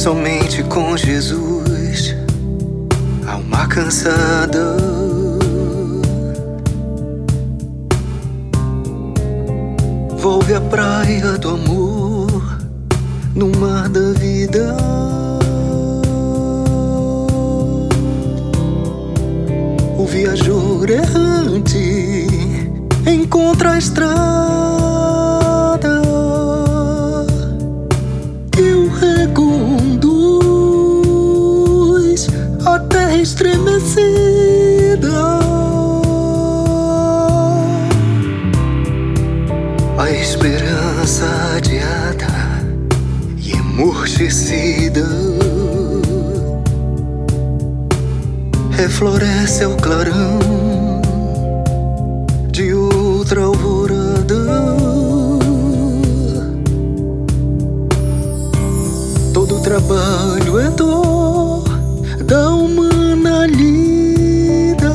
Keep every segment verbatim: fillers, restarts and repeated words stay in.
Somente com Jesus, alma cansada. Volve à praia do amor, no mar da vida. O viajor errante encontra a estrada que o reconduz à terra estremecida. A esperança adiada e emurchecida refloresce ao clarão de outra alvorada. Todo trabalho é dor da humana lida.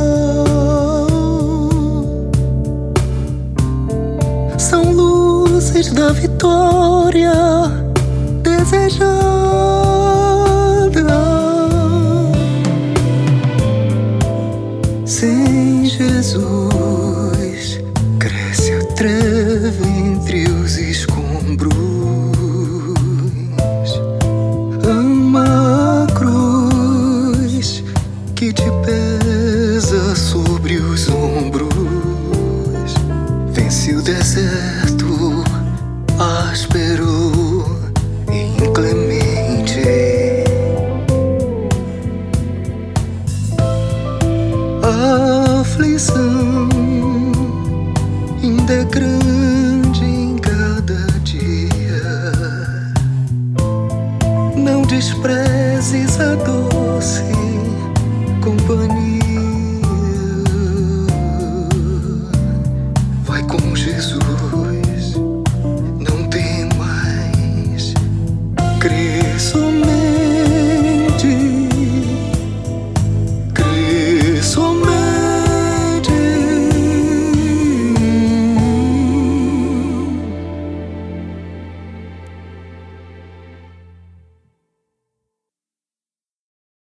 São luzes da vitória desejada. Sem Jesus cresce a treva entre os escombros. Ama a cruz que te pesa sobre os ombros. Vence o deserto áspero e inclemente. A aflição ainda é grande em cada dia. Não desprezes a dor